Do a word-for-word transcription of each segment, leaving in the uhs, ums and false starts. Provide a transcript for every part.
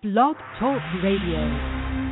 Blog Talk Radio.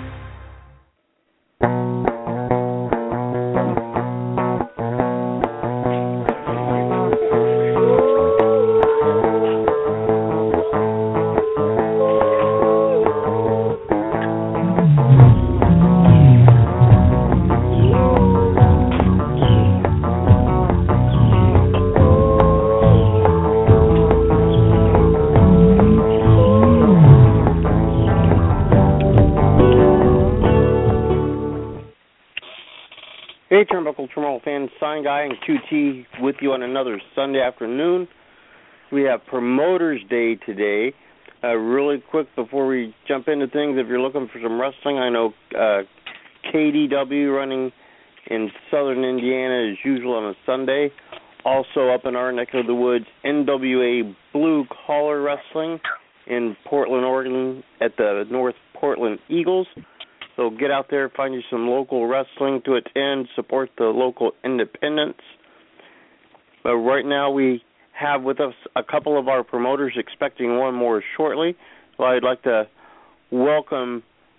Hey, Turnbuckle Turmoil fans, Sign Guy and Q T with you on another Sunday afternoon. We have Promoters Day today. Uh, really quick before we jump into things, if you're looking for some wrestling, I know uh, K D W running in southern Indiana as usual on a Sunday. Also up in our neck of the woods, N W A Blue Collar Wrestling in Portland, Oregon at the North Portland Eagles. So get out there, find you some local wrestling to attend, support the local independents. But right now we have with us a couple of our promoters, expecting one more shortly. So I'd like to welcome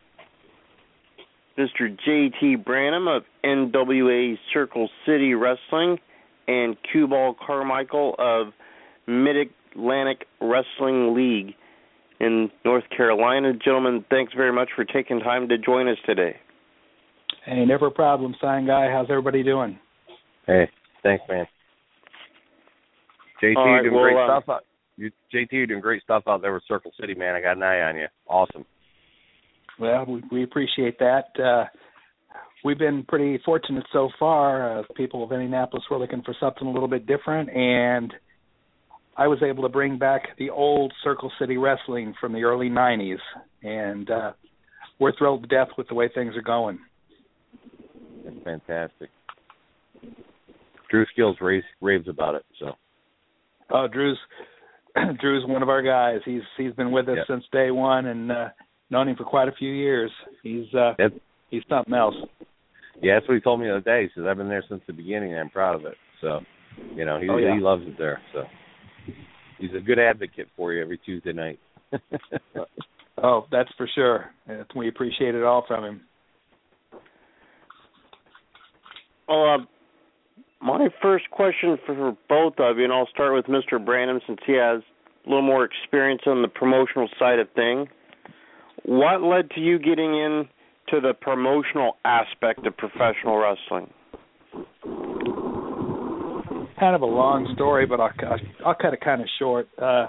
Mister J T Branham of N W A Circle City Wrestling and Q-Ball Carmichael of Mid-Atlantic Wrestling League in North Carolina. Gentlemen, thanks very much for taking time to join us today. Hey, never a problem, Sign Guy. How's everybody doing? Hey, thanks, man. J T, right, you're doing well, great um, stuff. Out, you, J T, you're doing great stuff out there with Circle City, man. I got an eye on you. Awesome. Well, we, we appreciate that. Uh, we've been pretty fortunate so far. Uh, people of Indianapolis were looking for something a little bit different, and I was able to bring back the old Circle City Wrestling from the early nineties, and uh, we're thrilled to death with the way things are going. That's fantastic. Drew Skills raves, raves about it. So, oh, Drew's Drew's one of our guys. He's he's been with us yep. since day one, and uh, known him for quite a few years. He's uh, that's, he's something else. Yeah, that's what he told me the other day. He says, I've been there since the beginning, and I'm proud of it. So, you know, he oh, yeah. he loves it there. So. He's a good advocate for you every Tuesday night. Oh, that's for sure. We appreciate it all from him. Well, uh, my first question for both of you, and I'll start with Mister Branham since he has a little more experience on the promotional side of things. What led to you getting into the promotional aspect of professional wrestling? Kind of a long story, but I'll, I'll cut it kind of short. Uh,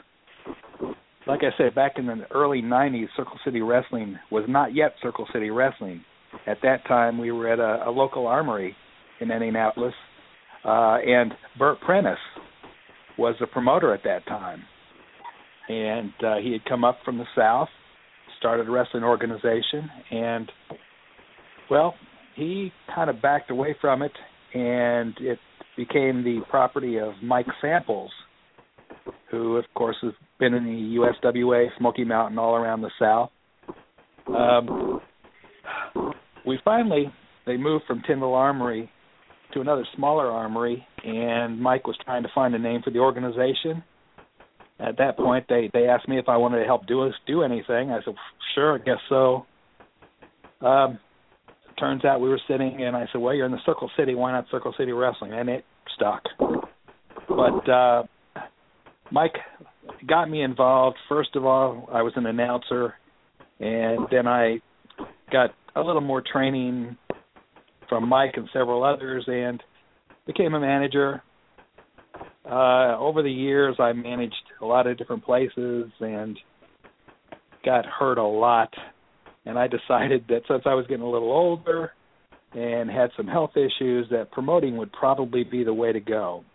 like I said, back in the early nineties, Circle City Wrestling was not yet Circle City Wrestling. At that time, we were at a, a local armory in Indianapolis, uh, and Burt Prentice was the promoter at that time. And uh, he had come up from the South, started a wrestling organization, and, well, he kind of backed away from it, and it became the property of Mike Samples, who, of course, has been in the U S W A, Smoky Mountain, all around the South. Um, we finally, they moved from Tyndall Armory to another smaller armory, and Mike was trying to find a name for the organization. At that point, they, they asked me if I wanted to help do us do anything. I said, sure, I guess so. Um, Turns out we were sitting, and I said, well, you're in the Circle City. Why not Circle City Wrestling? And it stuck. But uh, Mike got me involved. First of all, I was an announcer, and then I got a little more training from Mike and several others and became a manager. Uh, over the years, I managed a lot of different places and got hurt a lot. And I decided that since I was getting a little older and had some health issues, that promoting would probably be the way to go.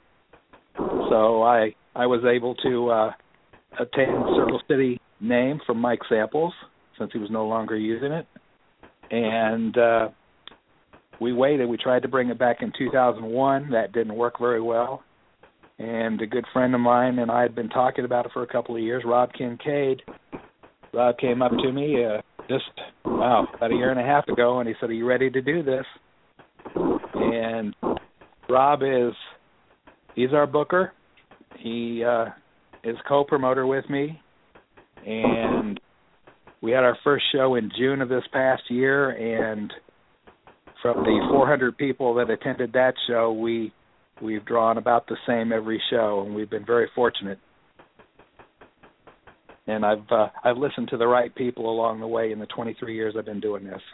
So I I was able to uh, obtain the Circle City name from Mike Samples since he was no longer using it. And uh, we waited. We tried to bring it back in two thousand one. That didn't work very well. And a good friend of mine and I had been talking about it for a couple of years, Rob Kincaid. Rob came up to me uh, just, wow, about a year and a half ago, and he said, are you ready to do this? And Rob is, he's our booker. He uh, is co-promoter with me, and we had our first show in June of this past year, and from the four hundred people that attended that show, we we've drawn about the same every show, and we've been very fortunate. And I've uh, I've listened to the right people along the way in the twenty-three years I've been doing this.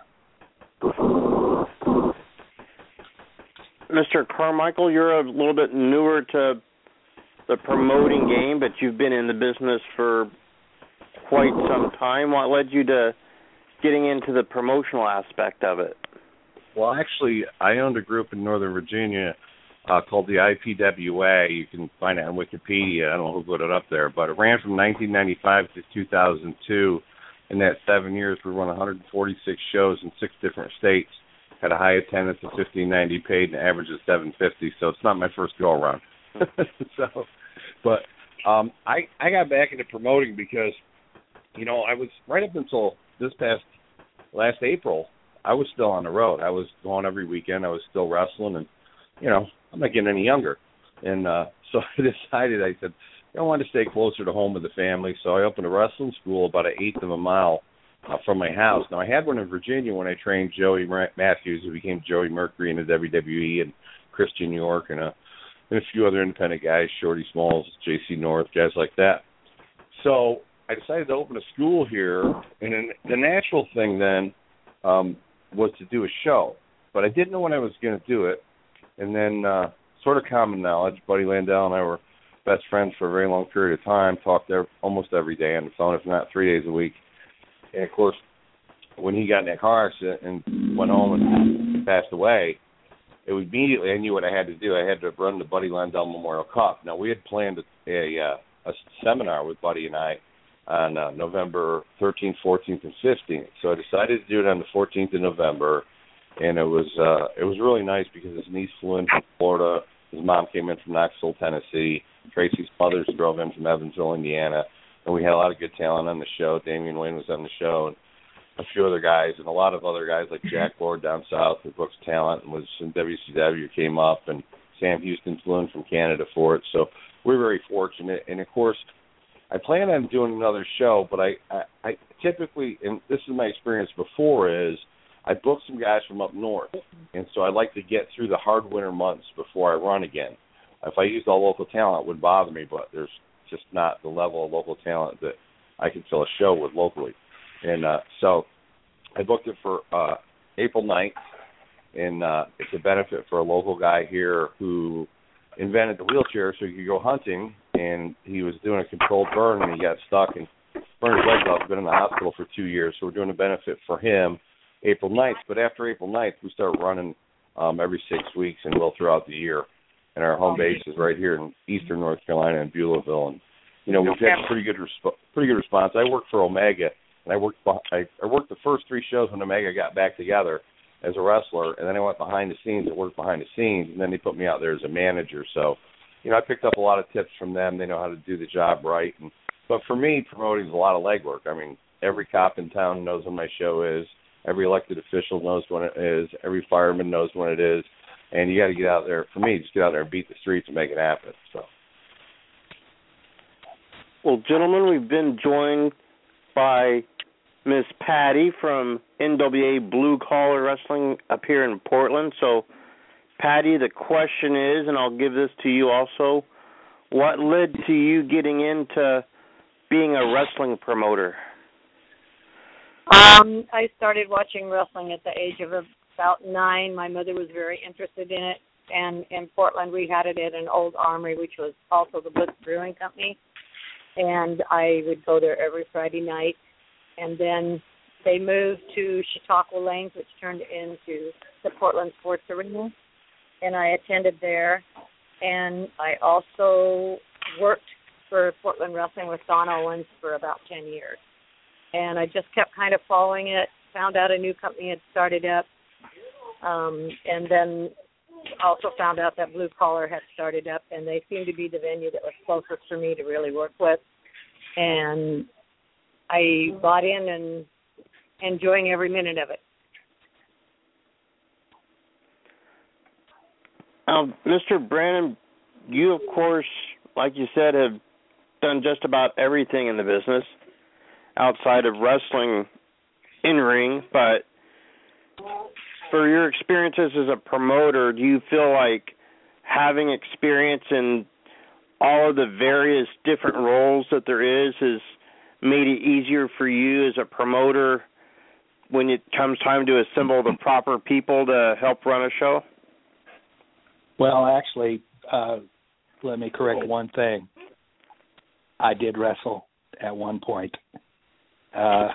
Mister Carmichael, you're a little bit newer to the promoting game, but you've been in the business for quite some time. What led you to getting into the promotional aspect of it? Well, actually, I owned a group in Northern Virginia uh, called the I P W A. You can find it on Wikipedia. I don't know who put it up there, but it ran from nineteen ninety-five to two thousand two. In that seven years, we run one hundred forty-six shows in six different states. Had a high attendance of fifteen ninety paid and an average of seven fifty. So it's not my first go around. so, but um, I I got back into promoting because, you know, I was right up until this past last April, I was still on the road. I was going every weekend. I was still wrestling, and you know, I'm not getting any younger. And uh, so I decided, I said, I wanted to stay closer to home with the family. So I opened a wrestling school about an eighth of a mile uh, from my house. Now I had one in Virginia when I trained Joey Matthews, who became Joey Mercury in the W W E, and Christian York, and a and a few other independent guys, Shorty Smalls, J C North, guys like that. So I decided to open a school here, and then the natural thing then um, was to do a show. But I didn't know when I was going to do it. And then uh, sort of common knowledge, Buddy Landell and I were best friends for a very long period of time, talked there almost every day on the phone, if not three days a week. And, of course, when he got in that car accident and went home and passed away, it was immediately I knew what I had to do. I had to run the Buddy Landell Memorial Cup. Now, we had planned a, a, a seminar with Buddy and I on uh, November thirteenth, fourteenth, and fifteenth. So I decided to do it on the fourteenth of November, and it was uh, it was really nice because his niece flew in from Florida. His mom came in from Knoxville, Tennessee. Tracy's mother drove in from Evansville, Indiana. And we had a lot of good talent on the show. Damian Wayne was on the show, and a few other guys, and a lot of other guys like Jack Lord down south who books talent and was in W C W, came up, and Sam Houston flew in from Canada for it. So we're very fortunate. And, of course, I plan on doing another show, but I, I, I typically, and this is my experience before, is I book some guys from up north. And so I like to get through the hard winter months before I run again. If I used all local talent, it wouldn't bother me, but there's just not the level of local talent that I can fill a show with locally. And uh, so I booked it for uh, April ninth, and uh, it's a benefit for a local guy here who invented the wheelchair so he could go hunting, and he was doing a controlled burn, and he got stuck and burned his legs off. He's been in the hospital for two years, so we're doing a benefit for him April ninth. But after April ninth, we start running um, every six weeks and will throughout the year. And our home base is right here in eastern North Carolina in Beulahville. And, you know, we've had pretty good, resp- pretty good response. I worked for Omega, and I worked I, I worked the first three shows when Omega got back together as a wrestler, and then I went behind the scenes and worked behind the scenes, and then they put me out there as a manager. So, you know, I picked up a lot of tips from them. They know how to do the job right. And, but for me, promoting is a lot of legwork. I mean, every cop in town knows when my show is. Every elected official knows when it is. Every fireman knows when it is. And you got to get out there. For me, just get out there and beat the streets and make it happen. So. Well, gentlemen, we've been joined by Miss Patty from N W A Blue Collar Wrestling up here in Portland. So, Patty, the question is, and I'll give this to you also, what led to you getting into being a wrestling promoter? Um, I started watching wrestling at the age of about nine. My mother was very interested in it, and in Portland we had it at an old armory, which was also the Blitz Brewing Company, and I would go there every Friday night. And then they moved to Chautauqua Lanes, which turned into the Portland Sports Arena, and I attended there. And I also worked for Portland Wrestling with Don Owens for about ten years. And I just kept kind of following it, found out a new company had started up, um, and then also found out that Blue Collar had started up, and they seemed to be the venue that was closest for me to really work with. And I bought in and enjoying every minute of it. Um, Mister Brannon, you, of course, like you said, have done just about everything in the business. outside of wrestling in ring, but for your experiences as a promoter, do you feel like having experience in all of the various different roles that there is has made it easier for you as a promoter when it comes time to assemble the proper people to help run a show? Well, actually, uh, let me correct one thing. I did wrestle at one point. Uh,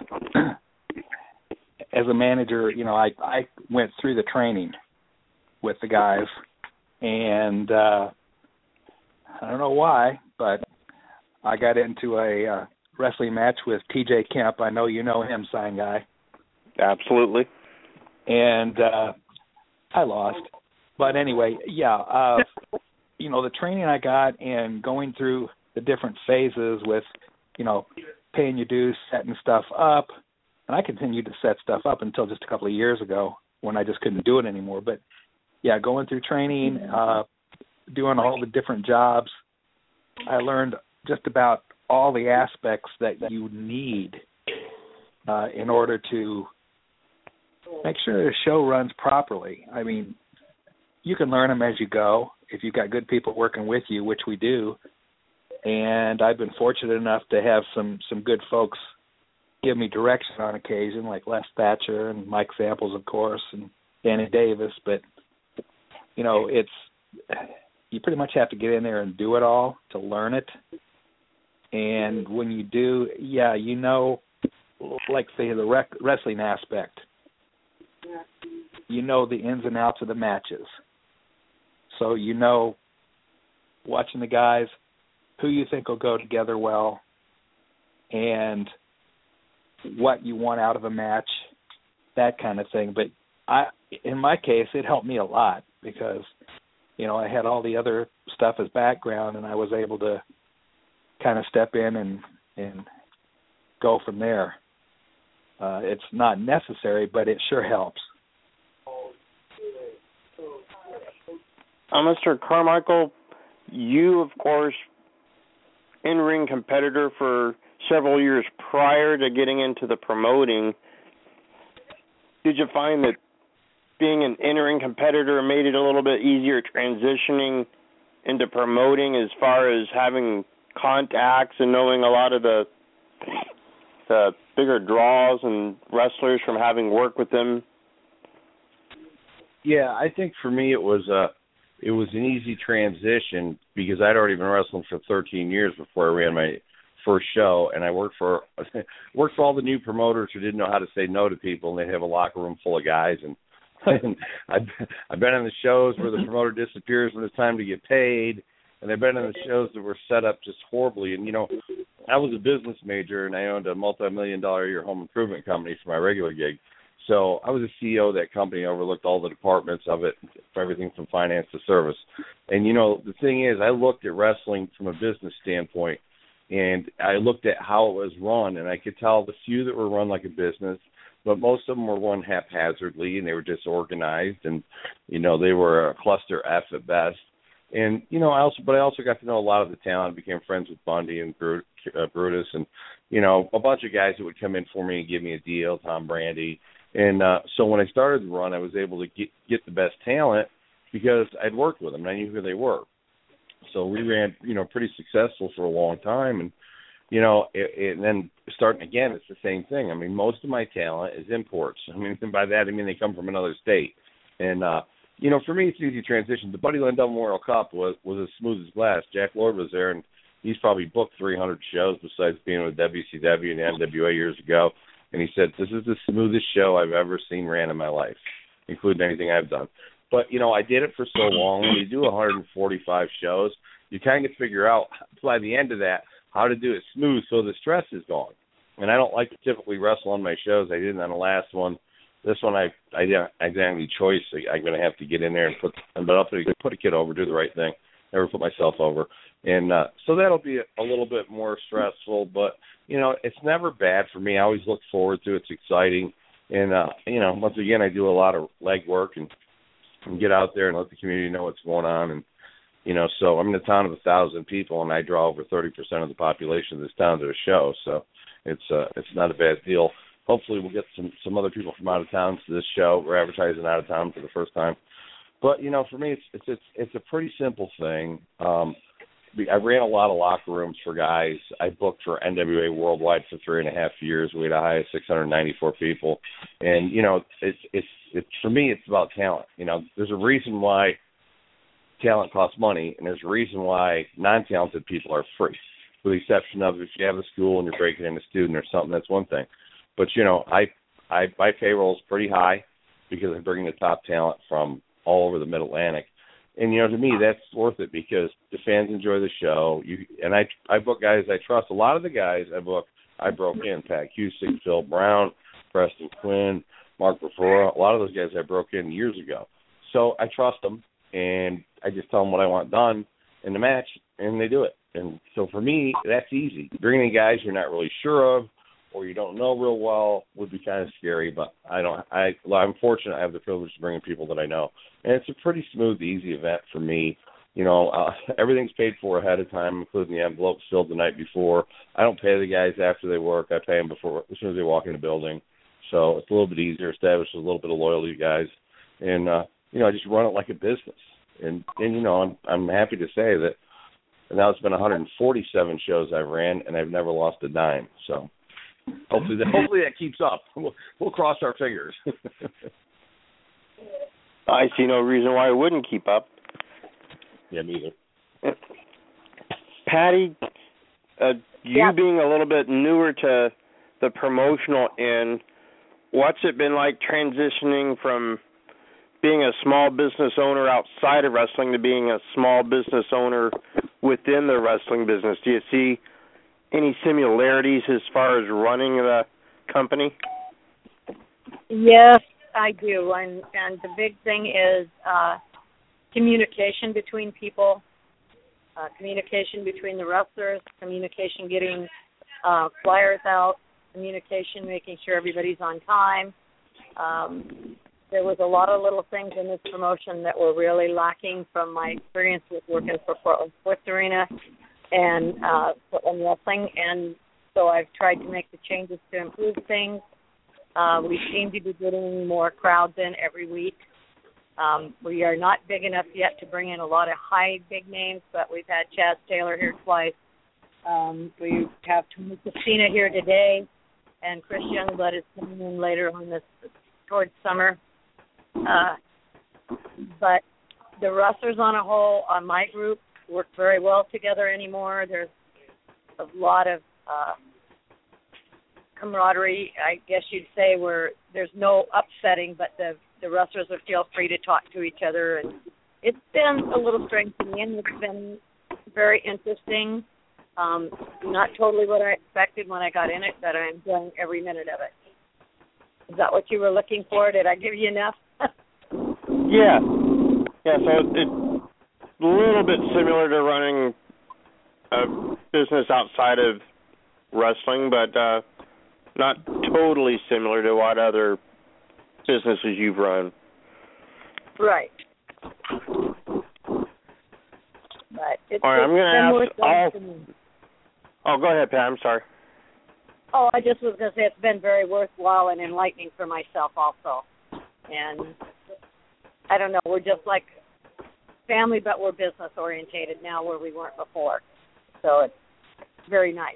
as a manager, you know, I, I went through the training with the guys, and uh, I don't know why, but I got into a uh, wrestling match with T J Kemp. I know you know him, Sign Guy. Absolutely. And uh, I lost. But anyway, yeah, uh, you know, the training I got and going through the different phases with, you know, paying your dues, setting stuff up, and I continued to set stuff up until just a couple of years ago when I just couldn't do it anymore. But, yeah, going through training, uh, doing all the different jobs, I learned just about all the aspects that you need uh, in order to make sure the show runs properly. I mean, you can learn them as you go if you've got good people working with you, which we do. And I've been fortunate enough to have some, some good folks give me direction on occasion, like Les Thatcher and Mike Samples, of course, and Danny Davis. But, you know, it's you pretty much have to get in there and do it all to learn it. And when you do, yeah, you know, like, say, the rec- wrestling aspect, you know the ins and outs of the matches. So you know, watching the guys, who you think will go together well, and what you want out of a match, that kind of thing. But I, in my case, it helped me a lot because, you know, I had all the other stuff as background, and I was able to kind of step in and, and go from there. Uh, it's not necessary, but it sure helps. Uh, Mister Carmichael, you, of course, in-ring competitor for several years prior to getting into the promoting. Did you find that being an in-ring competitor made it a little bit easier transitioning into promoting as far as having contacts and knowing a lot of the the bigger draws and wrestlers from having worked with them? Yeah, I think for me it was a it was an easy transition because I'd already been wrestling for thirteen years before I ran my first show, and I worked for worked for all the new promoters who didn't know how to say no to people, and they'd have a locker room full of guys. And, and I've, I've been on the shows where the promoter disappears when it's time to get paid, and I've been on the shows that were set up just horribly. And, you know, I was a business major, and I owned a multi-million dollar a year home improvement company for my regular gig. So I was a C E O of that company, overlooked all the departments of it, for everything from finance to service. And, you know, the thing is, I looked at wrestling from a business standpoint, and I looked at how it was run, and I could tell the few that were run like a business, but most of them were run haphazardly, and they were disorganized, and, you know, they were a cluster F at best. And, you know, I also, but I also got to know a lot of the talent, became friends with Bundy and Brut, uh, Brutus, and, you know, a bunch of guys that would come in for me and give me a deal, Tom Brandy. And uh, so when I started the run, I was able to get, get the best talent because I'd worked with them and I knew who they were. So we ran, you know, pretty successful for a long time. And, you know, it, it, and then starting again, it's the same thing. I mean, most of my talent is imports. I mean, and by that, I mean they come from another state. And, uh, you know, for me, it's an easy transition. The Buddy Landel Memorial Cup was, was as smooth as glass. Jack Lord was there, and he's probably booked three hundred shows besides being with W C W and N W A years ago. And he said, this is the smoothest show I've ever seen ran in my life, including anything I've done. But, you know, I did it for so long. When you do one hundred forty-five shows, you kind of figure out by the end of that how to do it smooth so the stress is gone. And I don't like to typically wrestle on my shows. I didn't on the last one. This one, I I didn't exactly choice. I'm going to have to get in there and put but I'll put a kid over, do the right thing, never put myself over. And uh, so that'll be a, a little bit more stressful, but, you know, it's never bad for me. I always look forward to it. It's exciting. And, uh, you know, once again, I do a lot of leg work and, and get out there and let the community know what's going on. And, you know, so I'm in a town of a thousand people, and I draw over thirty percent of the population of this town to a show. So, it's uh, it's not a bad deal. Hopefully, we'll get some some other people from out of town to this show. We're advertising out of town for the first time. But you know, for me, it's it's it's, it's a pretty simple thing. Um, I ran a lot of locker rooms for guys. I booked for N W A Worldwide for three and a half years. We had a high of six hundred ninety-four people, and you know, it's it's it's for me, it's about talent. You know, there's a reason why talent costs money, and there's a reason why non-talented people are free. With the exception of if you have a school and you're breaking in a student or something, that's one thing. But you know, I I my payroll is pretty high because I'm bringing the top talent from all over the Mid-Atlantic. And, you know, to me, that's worth it because the fans enjoy the show. You And I I book guys I trust. A lot of the guys I book, I broke in. Pat Cusick, Phil Brown, Preston Quinn, Mark Bravura. A lot of those guys I broke in years ago. So I trust them, and I just tell them what I want done in the match, and they do it. And so for me, that's easy. Bringing in guys you're not really sure of or you don't know real well would be kind of scary, but I don't. I, well, I'm fortunate I have the privilege of bringing people that I know, and it's a pretty smooth, easy event for me. You know, uh, everything's paid for ahead of time, including the envelopes filled the night before. I don't pay the guys after they work. I pay them before, as soon as they walk in the building. So it's a little bit easier, establishes a little bit of loyalty, guys, and uh, you know, I just run it like a business. And and you know, I'm I'm happy to say that now it's been one hundred forty-seven shows I've ran, and I've never lost a dime. So. Hopefully, that, hopefully that keeps up. We'll, we'll cross our fingers. I see no reason why it wouldn't keep up. Yeah, me either. Patty, uh, you yeah. being a little bit newer to the promotional end, what's it been like transitioning from being a small business owner outside of wrestling to being a small business owner within the wrestling business? Do you see any similarities as far as running the company? Yes, I do, and and the big thing is uh, communication between people, uh, communication between the wrestlers, communication getting uh, flyers out, communication making sure everybody's on time. Um, there was a lot of little things in this promotion that were really lacking from my experience with working for Portland Sports Arena and uh, Portland Wrestling, and so I've tried to make the changes to improve things. Uh, we seem to be getting more crowds in every week. Um, we are not big enough yet to bring in a lot of high big names, but we've had Chaz Taylor here twice. Um, we have Tony Christina here today, and Chris Youngblood is coming in later on this towards summer. Uh, but the wrestlers on a whole, on my group, work very well together anymore. There's a lot of uh, camaraderie, I guess you'd say, where there's no upsetting, but the, the wrestlers will feel free to talk to each other. And it's been a little strange to me, and it's been very interesting. Um, not totally what I expected when I got in it, but I'm enjoying every minute of it. Is that what you were looking for? Did I give you enough? yeah. Yeah, so it's a little bit similar to running a business outside of wrestling, but uh, not totally similar to what other businesses you've run. Right. But it's, all right, I'm going to ask all... To oh, go ahead, Pat. I'm sorry. Oh, I just was going to say it's been very worthwhile and enlightening for myself also. And I don't know, we're just like family, but we're business orientated now where we weren't before. So it's very nice.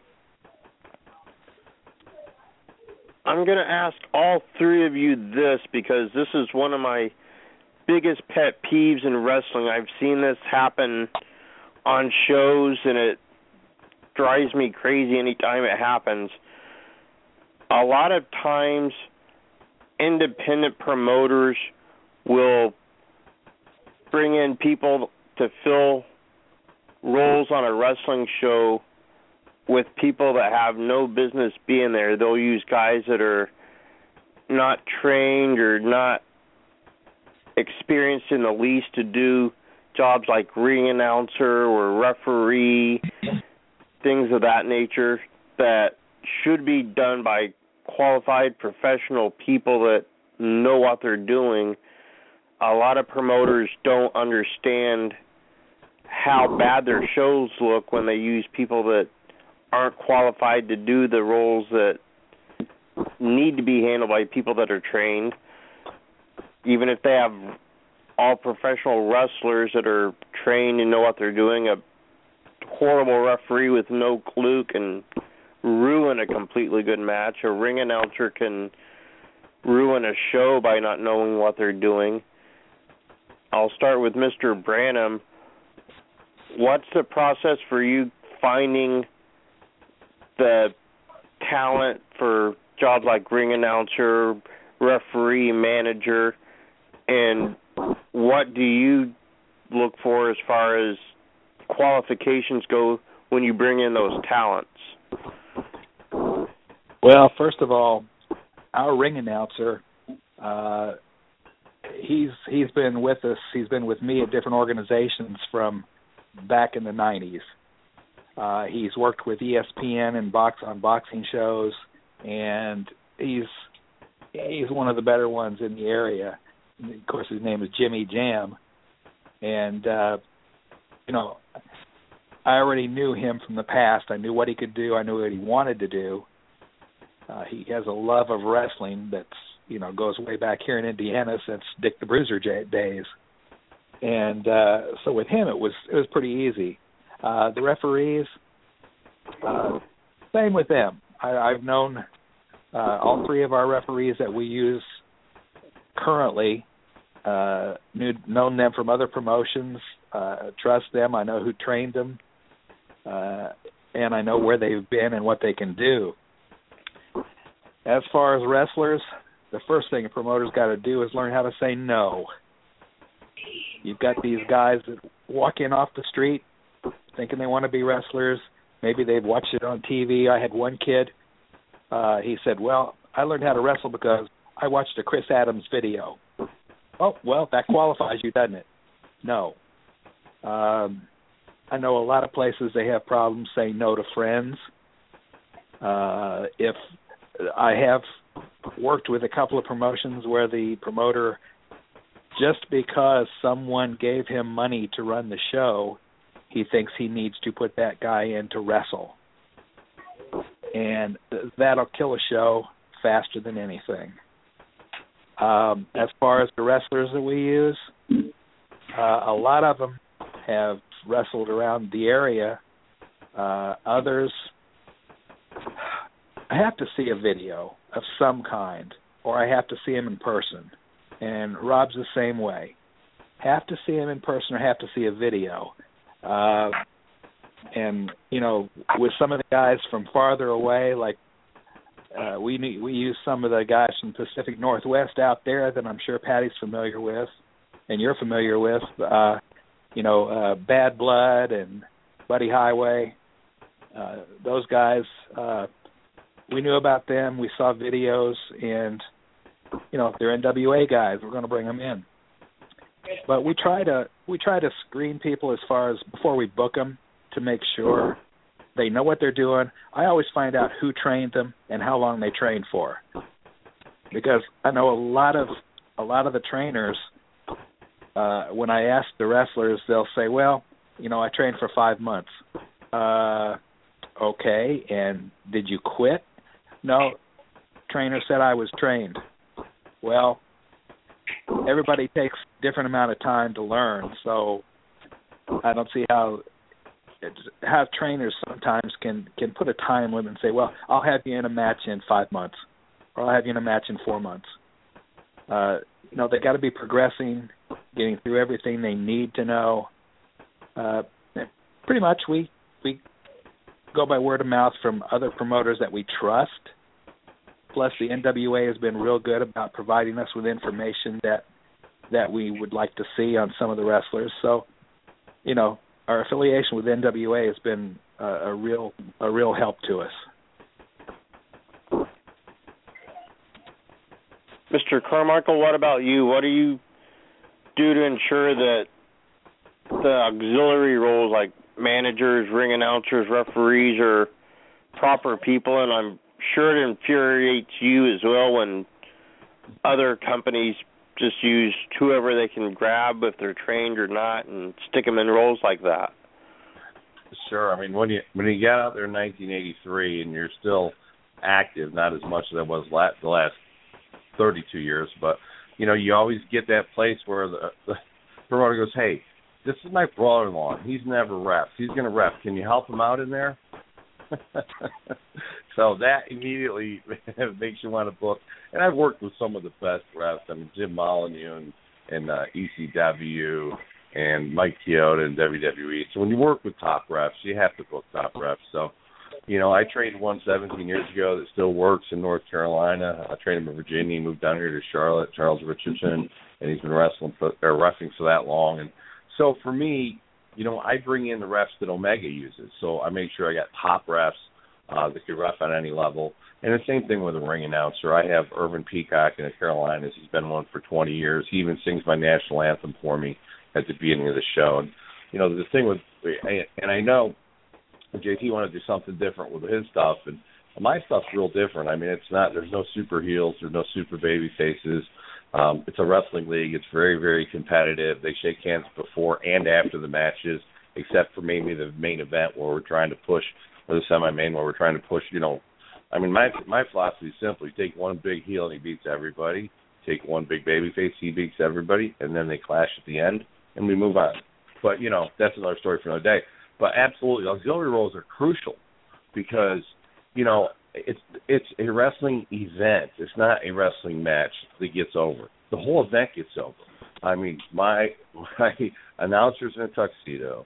I'm going to ask all three of you this because this is one of my biggest pet peeves in wrestling. I've seen this happen on shows, and it drives me crazy anytime it happens. A lot of times, independent promoters will bring in people to fill roles on a wrestling show with people that have no business being there. They'll use guys that are not trained or not experienced in the least to do jobs like ring announcer or referee, things of that nature that should be done by qualified professional people that know what they're doing. A lot of promoters don't understand how bad their shows look when they use people that aren't qualified to do the roles that need to be handled by people that are trained, even if they have all professional wrestlers that are trained and know what they're doing. A horrible referee with no clue can ruin a completely good match. A ring announcer can ruin a show by not knowing what they're doing. I'll start with Mister Branham. What's the process for you finding the talent for jobs like ring announcer, referee, manager, and what do you look for as far as qualifications go when you bring in those talents? Well, first of all, our ring announcer, uh, he's he's been with us. He's been with me at different organizations from back in the nineties. Uh, he's worked with E S P N and box on boxing shows, and he's he's one of the better ones in the area. Of course, his name is Jimmy Jam, and uh, you know, I already knew him from the past. I knew what he could do. I knew what he wanted to do. Uh, he has a love of wrestling that's, you know, goes way back here in Indiana since Dick the Bruiser j- days, and uh, so with him it was it was pretty easy. Uh, the referees, uh, same with them. I, I've known uh, all three of our referees that we use currently, uh, knew, known them from other promotions, uh, trust them. I know who trained them, uh, and I know where they've been and what they can do. As far as wrestlers, the first thing a promoter's got to do is learn how to say no. You've got these guys that walk in off the street thinking they want to be wrestlers. Maybe they've watched it on T V. I had one kid, uh, he said, well, I learned how to wrestle because I watched a Chris Adams video. Oh, well, that qualifies you, doesn't it? No. Um, I know a lot of places they have problems saying no to friends. Uh, if I have worked with a couple of promotions where the promoter, just because someone gave him money to run the show, he thinks he needs to put that guy in to wrestle. And that'll kill a show faster than anything. Um, as far as the wrestlers that we use, uh, a lot of them have wrestled around the area. Uh, others, I have to see a video of some kind, or I have to see him in person. And Rob's the same way. Have to see him in person or have to see a video. Uh, and, you know, with some of the guys from farther away, like uh, we need, we use some of the guys from Pacific Northwest out there that I'm sure Patty's familiar with and you're familiar with, uh, you know, uh, Bad Blood and Buddy Highway. Uh, those guys, uh, we knew about them. We saw videos, and, you know, if they're N W A guys, we're going to bring them in. But we try to we try to screen people as far as before we book them to make sure they know what they're doing. I always find out who trained them and how long they trained for, because I know a lot of a lot of the trainers. Uh, when I ask the wrestlers, they'll say, "Well, you know, I trained for five months." Uh, okay, and did you quit? No, trainer said I was trained. Well, everybody takes different amount of time to learn, so I don't see how it's, how trainers sometimes can, can put a time limit and say, well, I'll have you in a match in five months, or I'll have you in a match in four months. Uh, you know, they got to be progressing, getting through everything they need to know. Uh, pretty much we we go by word of mouth from other promoters that we trust. Plus, the N W A has been real good about providing us with information that that we would like to see on some of the wrestlers. So, you know, our affiliation with N W A has been a, a real a real help to us. Mister Carmichael, what about you? What do you do to ensure that the auxiliary roles like managers, ring announcers, referees are proper people? And I'm sure it infuriates you as well when other companies just use whoever they can grab if they're trained or not and stick them in roles like that. Sure. I mean, when you when you got out there in nineteen eighty-three and you're still active, not as much as I was la- the last thirty-two years, but you know, you always get that place where the, the promoter goes, "Hey, this is my brother-in-law. He's never ref. He's going to ref. Can you help him out in there?" So that immediately makes you want to book. And I've worked with some of the best refs. I mean, Jim Molyneux and, and uh, E C W and Mike Chioda and W W E. So when you work with top refs, you have to book top refs. So, you know, I trained one seventeen years ago that still works in North Carolina. I trained him in Virginia. He moved down here to Charlotte, Charles Richardson, and he's been wrestling for, or wrestling for that long. And so for me, you know, I bring in the refs that Omega uses. So I make sure I got top refs uh, that could ref on any level. And the same thing with a ring announcer. I have Irvin Peacock in the Carolinas. He's been one for twenty years. He even sings my national anthem for me at the beginning of the show. And, you know, the thing with, and I know J T wanted to do something different with his stuff, and my stuff's real different. I mean, it's not, there's no super heels, there's no super baby faces. Um, it's a wrestling league. It's very, very competitive. They shake hands before and after the matches, except for maybe the main event where we're trying to push, or the semi-main where we're trying to push, you know. I mean, my my philosophy is simple. You take one big heel and he beats everybody. Take one big baby face, he beats everybody, and then they clash at the end, and we move on. But, you know, that's another story for another day. But absolutely, auxiliary roles are crucial because, you know, it's it's a wrestling event. It's not a wrestling match that gets over. The whole event gets over. I mean, my my announcers in a tuxedo.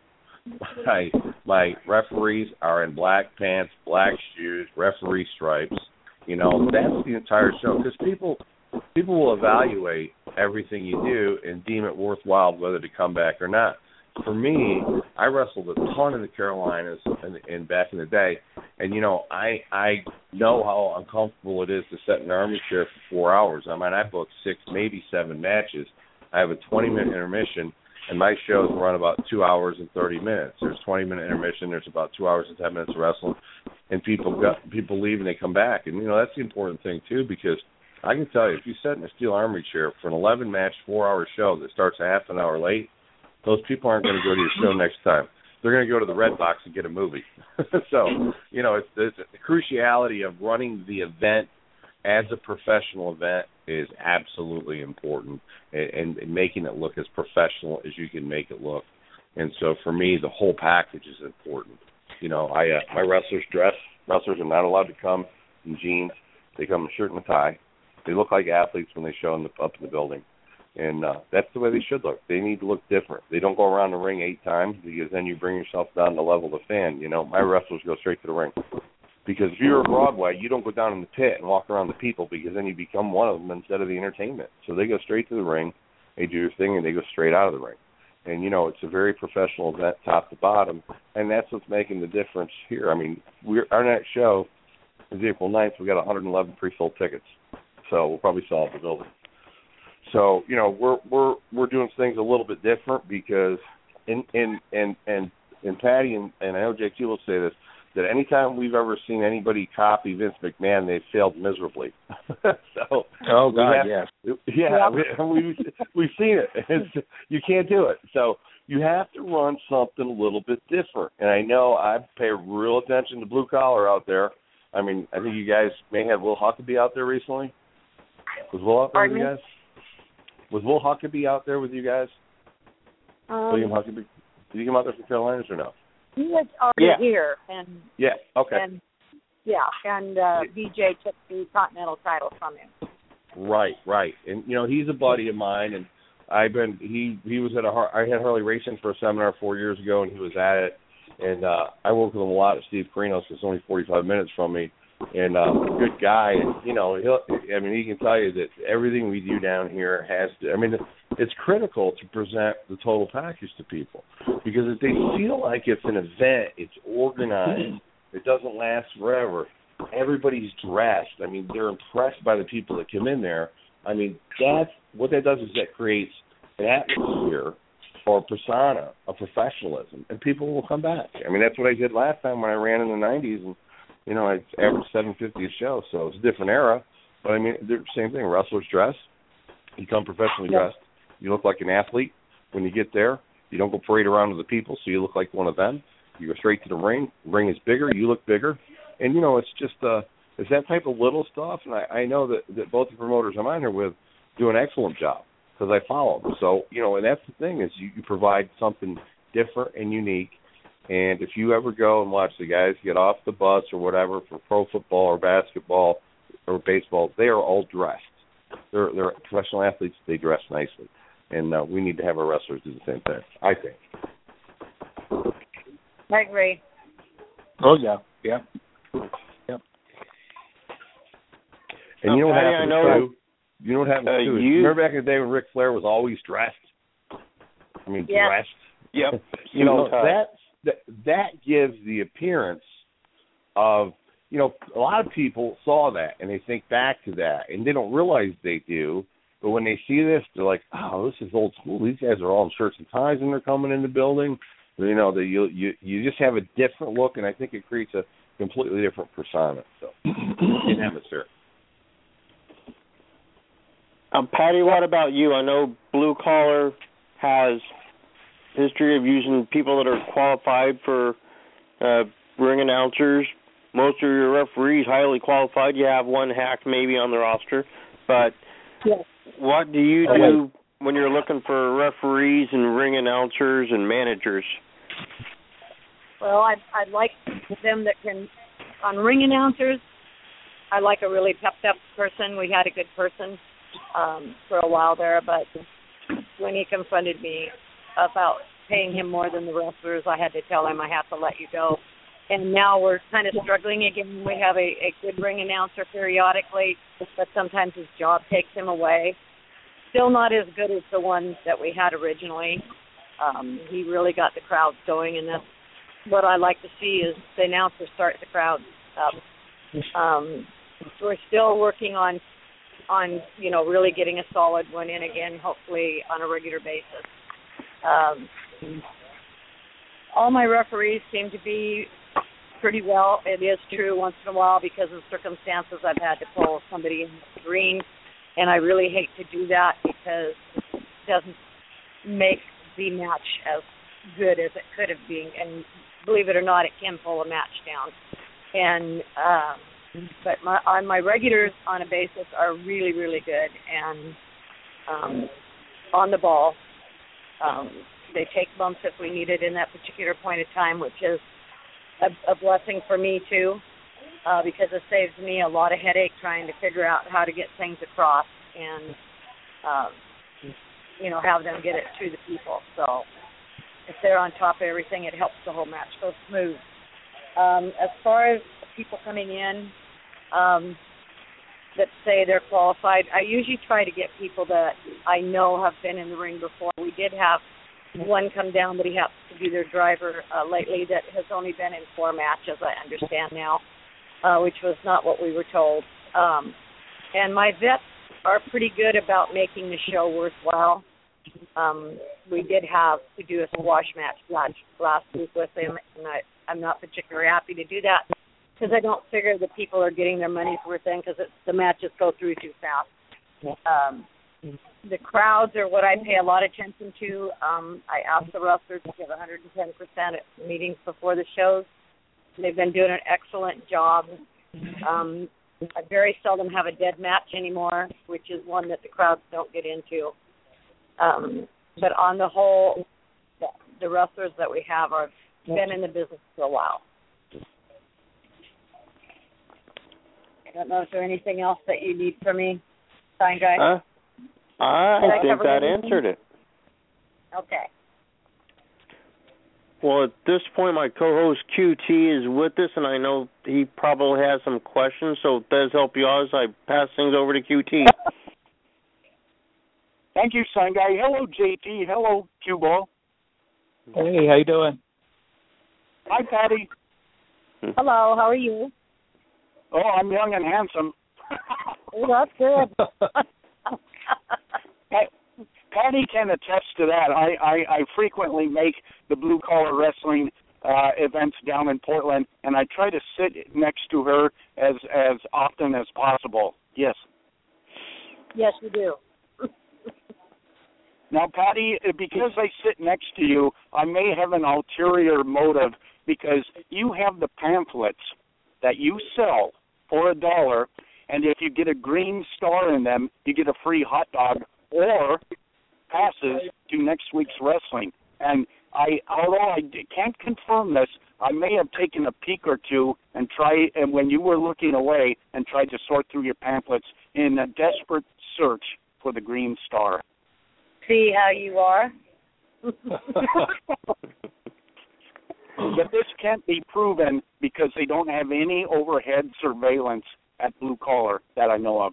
My my referees are in black pants, black shoes, referee stripes. You know, that's the entire show because people people will evaluate everything you do and deem it worthwhile whether to come back or not. For me, I wrestled a ton in the Carolinas and, and back in the day, and you know, I I know how uncomfortable it is to sit in an army chair for four hours. I mean, I booked six, maybe seven matches. I have a twenty-minute intermission, and my shows run about two hours and thirty minutes. There's twenty-minute intermission. There's about two hours and ten minutes of wrestling, and people got, people leave and they come back, and you know that's the important thing too because I can tell you if you sit in a steel armory chair for an eleven-match, four-hour show that starts a half an hour late, those people aren't going to go to your show next time. They're going to go to the Red Box and get a movie. So, you know, it's, it's the cruciality of running the event as a professional event is absolutely important, and, and making it look as professional as you can make it look. And so, for me, the whole package is important. You know, I uh, my wrestlers dress. Wrestlers are not allowed to come in jeans. They come in shirt and a tie. They look like athletes when they show in the, up in the building. And uh, that's the way they should look. They need to look different. They don't go around the ring eight times because then you bring yourself down to level the fan. You know, my wrestlers go straight to the ring. Because if you're a Broadway, you don't go down in the pit and walk around the people because then you become one of them instead of the entertainment. So they go straight to the ring, they do their thing, and they go straight out of the ring. And, you know, it's a very professional event top to bottom, and that's what's making the difference here. I mean, we're, our next show is April ninth. We got one hundred eleven pre-sold tickets. So we'll probably sell out the building. So, you know, we're we're we're doing things a little bit different because in in and and and Patty and, and I know J T will say this, that anytime we've ever seen anybody copy Vince McMahon, they've failed miserably. So oh God, have, yes, yeah, we, we we've seen it. It's, you can't do it. So you have to run something a little bit different. And I know I pay real attention to blue collar out there. I mean, I think you guys may have Will Huckabee out there recently. Was Will out there Pardon with you guys? Was Will Huckabee out there with you guys? Um, William Huckabee? Did he come out there from Carolinas or no? He was already Yeah. here, and Yeah. Okay. and yeah, and uh, B J took the Continental title from him. Right, right, and you know he's a buddy of mine, and I've been he he was at a Har- I had Harley Racing for a seminar four years ago, and he was at it, and uh, I work with him a lot at Steve Carinos. It's only forty-five minutes from me, and uh, good guy, and you know he'll I mean he can tell you that everything we do down here has to. I mean it's critical to present the total package to people because if they feel like it's an event, it's organized, it doesn't last forever. Everybody's dressed. I mean, they're impressed by the people that come in there. I mean, that's what that does is that creates an atmosphere or a persona of professionalism, and people will come back. I mean, that's what I did last time when I ran in the nineties, and you know, I averaged seven fifty a show, so it's a different era. But I mean, the same thing. Wrestlers dress. You come professionally Yeah. dressed. You look like an athlete when you get there. You don't go parade around with the people, so you look like one of them. You go straight to the ring. The ring is bigger. You look bigger. And, you know, it's just uh, it's that type of little stuff. And I, I know that, that both the promoters I'm on here with do an excellent job because I follow them. So, you know, and that's the thing is you, you provide something different and unique. And if you ever go and watch the guys get off the bus or whatever for pro football or basketball or baseball, they are all dressed. They're they're professional athletes. They dress nicely, and uh, we need to have our wrestlers do the same thing, I think. I agree. Oh yeah, yeah, yep. And you know what Patty, happens I know, too? You know what happens uh, too? Is, you, remember back in the day when Ric Flair was always dressed? I mean, Yeah. dressed. Yep. You know Suit and tie. that, that that gives the appearance of, you know, a lot of people saw that and they think back to that and they don't realize they do. But when they see this, they're like, "Oh, this is old school. These guys are all in shirts and ties and they're coming in the building." You know, the, you you you just have a different look, and I think it creates a completely different persona. So, in atmosphere. Um, Patty, what about you? I know Blue Collar has history of using people that are qualified for uh, ring announcers. Most of your referees highly qualified. You have one hack maybe on the roster, but Yes. what do you Oh, do wait. when you're looking for referees and ring announcers and managers? Well, I'd, I'd like them that can, on ring announcers, I like a really pepped up person. We had a good person um, for a while there, but when he confronted me about paying him more than the wrestlers, I had to tell him I have to let you go. And now we're kind of struggling again. We have a, a good ring announcer periodically, but sometimes his job takes him away. Still not as good as the one that we had originally. Um, he really got the crowd going, and that's what I like to see is the announcer start the crowd up. Um, we're still working on, on you know, really getting a solid one in again, hopefully on a regular basis. Um, all my referees seem to be pretty well. It is true once in a while because of circumstances I've had to pull somebody in the green, and I really hate to do that because it doesn't make the match as good as it could have been. And believe it or not, it can pull a match down. And um, but my, on my regulars on a basis are really, really good and um, on the ball. Um, they take bumps if we need it in that particular point of time, which is a, a blessing for me too, uh, because it saves me a lot of headache trying to figure out how to get things across and um, you know have them get it to the people. So if they're on top of everything, it helps the whole match go smooth. Um, as far as people coming in um, that say they're qualified, I usually try to get people that I know have been in the ring before. We did have one come down, but he happens to be their driver uh, lately that has only been in four matches, I understand now, uh, which was not what we were told. Um, and my vets are pretty good about making the show worthwhile. Um, we did have to do a squash match last, last week with him, and I, I'm not particularly happy to do that because I don't figure the people are getting their money's worth in because the matches go through too fast. Um, the crowds are what I pay a lot of attention to. Um, I ask the wrestlers to give one hundred ten percent at meetings before the shows. They've been doing an excellent job. Um, I very seldom have a dead match anymore, which is one that the crowds don't get into. Um, but on the whole, the, the wrestlers that we have are been in the business for a while. I don't know if there's anything else that you need from me, Sign Guy. Huh? I Did I think cover that everything? answered it. Okay. Well, at this point, my co-host Q T is with us, and I know he probably has some questions, so it does help you out as I pass things over to Q T. Thank you, Sign Guy. Hello, J T. Hello, Q Ball. Hey, how you doing? Hi, Patty. Hello, how are you? Oh, I'm young and handsome. Oh, that's good. Pat- Patty can attest to that. I, I, I frequently make the blue collar wrestling uh, events down in Portland, and I try to sit next to her as as often as possible. Yes. Yes, you do. Now, Patty, because I sit next to you, I may have an ulterior motive because you have the pamphlets that you sell for a dollar, and if you get a green star in them, you get a free hot dog or passes to next week's wrestling. And I, although I can't confirm this, I may have taken a peek or two and try, and when you were looking away, and tried to sort through your pamphlets in a desperate search for the green star. See how you are? But this can't be proven because they don't have any overhead surveillance at Blue Collar that I know of.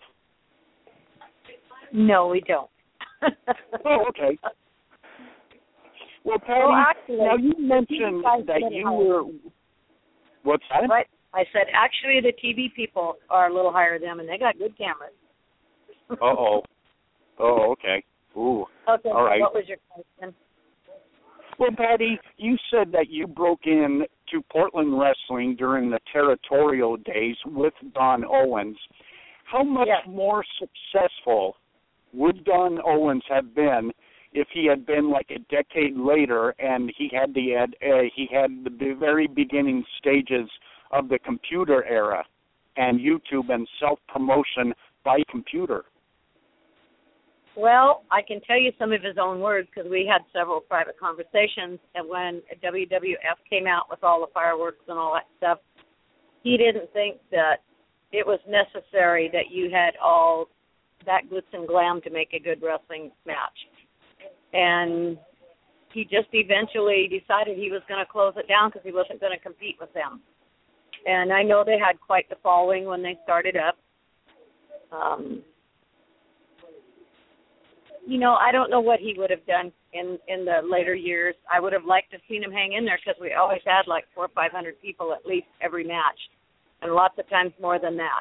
No, we don't. Oh, okay. Well, Patty, well, actually, now you mentioned that you were... What's that? What? I said, actually, the T V people are a little higher than them, and they got good cameras. Uh-oh. Oh, okay. Ooh. Okay, all right. What was your question? Well, Patty, you said that you broke in to Portland wrestling during the territorial days with Don Owens. How much yes. more successful would Don Owens have been if he had been like a decade later and he had the uh, he had the very beginning stages of the computer era and YouTube and self-promotion by computer? Well, I can tell you some of his own words because we had several private conversations, and when W W F came out with all the fireworks and all that stuff, he didn't think that it was necessary that you had all that glitz and glam to make a good wrestling match. And he just eventually decided he was going to close it down because he wasn't going to compete with them. And I know they had quite the following when they started up. Um, you know, I don't know what he would have done in, in the later years. I would have liked to have seen him hang in there because we always had like four or five hundred people at least every match, and lots of times more than that.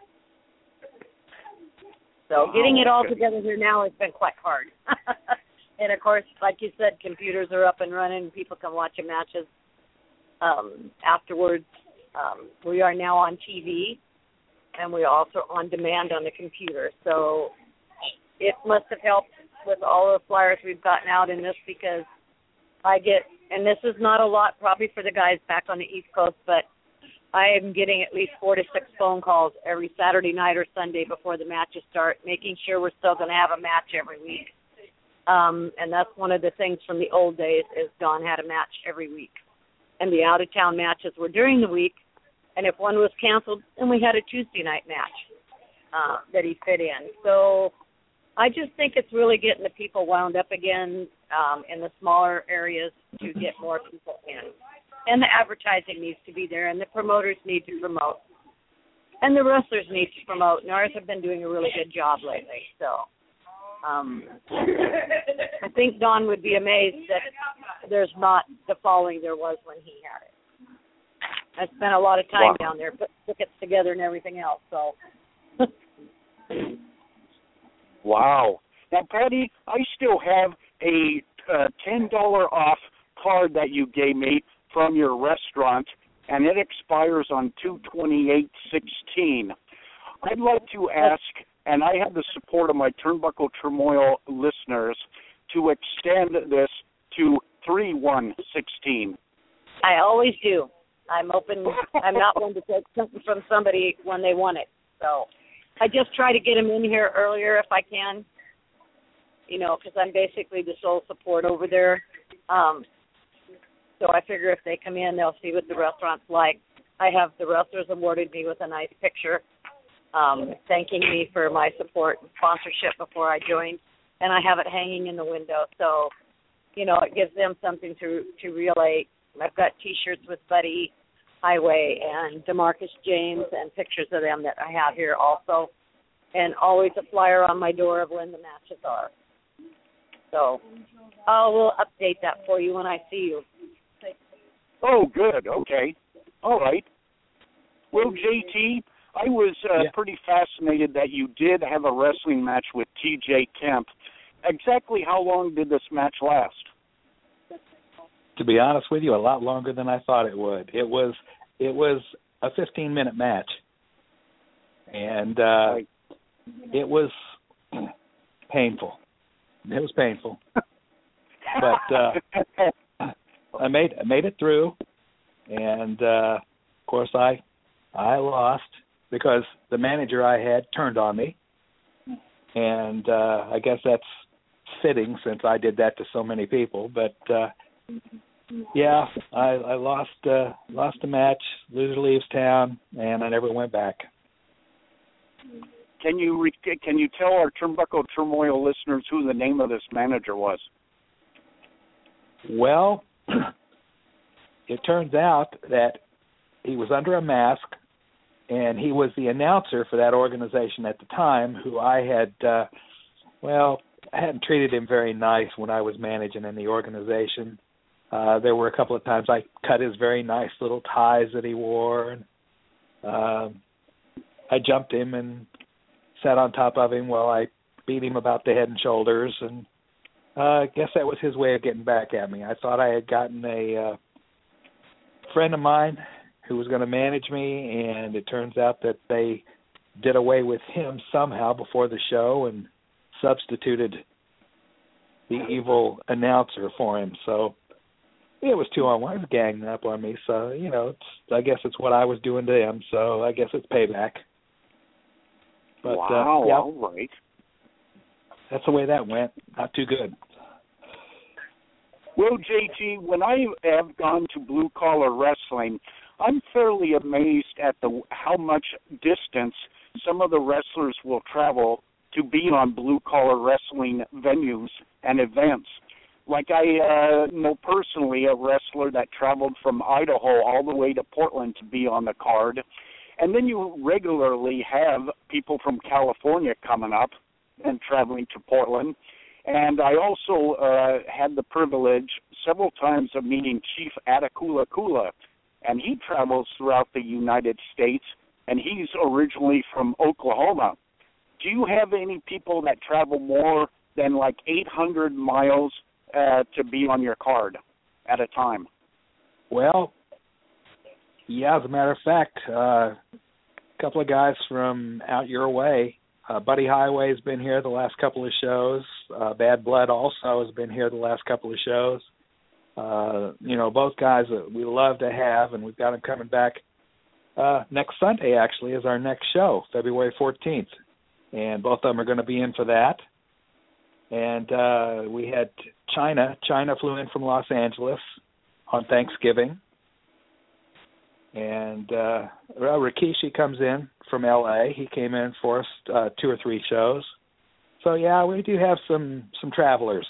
So getting it all together here now has been quite hard. And, of course, like you said, computers are up and running and people can watch the matches um, afterwards. Um, we are now on T V, and we're also on demand on the computer. So it must have helped with all the flyers we've gotten out in this because I get, and this is not a lot probably for the guys back on the East Coast, but I am getting at least four to six phone calls every Saturday night or Sunday before the matches start, making sure we're still going to have a match every week. Um, and that's one of the things from the old days is Don had a match every week. And the out-of-town matches were during the week, and if one was canceled, then we had a Tuesday night match uh, that he fit in. So I just think it's really getting the people wound up again um, in the smaller areas to get more people in. And the advertising needs to be there, and the promoters need to promote. And the wrestlers need to promote, and ours have been doing a really good job lately. So um, I think Don would be amazed that there's not the following there was when he had it. I spent a lot of time wow. down there, putting tickets together and everything else. So. Wow. Now, Patty, I still have a uh, ten dollars off card that you gave me from your restaurant, and it expires on two twenty-eight sixteen. I'd like to ask, and I have the support of my Turnbuckle Turmoil listeners, to extend this to three one sixteen. I always do. I'm open. I'm not one to take something from somebody when they want it. So I just try to get them in here earlier if I can, you know, because I'm basically the sole support over there. Um, so I figure if they come in, they'll see what the restaurant's like. I have the wrestlers awarded me with a nice picture um, thanking me for my support and sponsorship before I joined, and I have it hanging in the window. So, you know, it gives them something to, to relate. I've got T-shirts with Buddy Highway and DeMarcus James and pictures of them that I have here also, and always a flyer on my door of when the matches are. So I will update that for you when I see you. Oh, good. Okay. All right. Well, J T, I was uh, yeah. pretty fascinated that you did have a wrestling match with T J Kemp. Exactly how long did this match last? To be honest with you, a lot longer than I thought it would. It was it was a fifteen minute match, and uh, right. it was painful. It was painful, but uh, I made I made it through, and uh, of course I I lost because the manager I had turned on me, and uh, I guess that's fitting since I did that to so many people. But uh, yeah, I, I lost uh, lost a match. Loser leaves town, and I never went back. Can you re- can you tell our Turnbuckle Turmoil listeners who the name of this manager was? Well, it turns out that he was under a mask, and he was the announcer for that organization at the time, who I had, uh, well, I hadn't treated him very nice when I was managing in the organization. Uh, there were a couple of times I cut his very nice little ties that he wore, and uh, I jumped him and sat on top of him while I beat him about the head and shoulders, and uh, I guess that was his way of getting back at me. I thought I had gotten a uh, friend of mine who was going to manage me, and it turns out that they did away with him somehow before the show and substituted the evil announcer for him. So it was two on one. It was ganging up on me. So, you know, it's, I guess it's what I was doing to him, so I guess it's payback. But, wow, uh, yeah, all right. That's the way that went. Not too good. Well, J T, when I have gone to Blue Collar Wrestling, I'm fairly amazed at the how much distance some of the wrestlers will travel to be on Blue Collar Wrestling venues and events. Like I uh, know personally a wrestler that traveled from Idaho all the way to Portland to be on the card. And then you regularly have people from California coming up and traveling to Portland. And I also uh, had the privilege several times of meeting Chief Atakula Kula, and he travels throughout the United States, and he's originally from Oklahoma. Do you have any people that travel more than like eight hundred miles uh, to be on your card at a time? Well, yeah, as a matter of fact, uh, a couple of guys from out your way. Uh, Buddy Highway's been here the last couple of shows. Uh, Bad Blood also has been here the last couple of shows. Uh, you know, both guys that we love to have, and we've got them coming back uh, next Sunday, actually, is our next show, February fourteenth. And both of them are going to be in for that. And uh, we had China. China flew in from Los Angeles on Thanksgiving. And uh, Rikishi comes in from L A. He came in for us uh, two or three shows. So, yeah, we do have some, some travelers.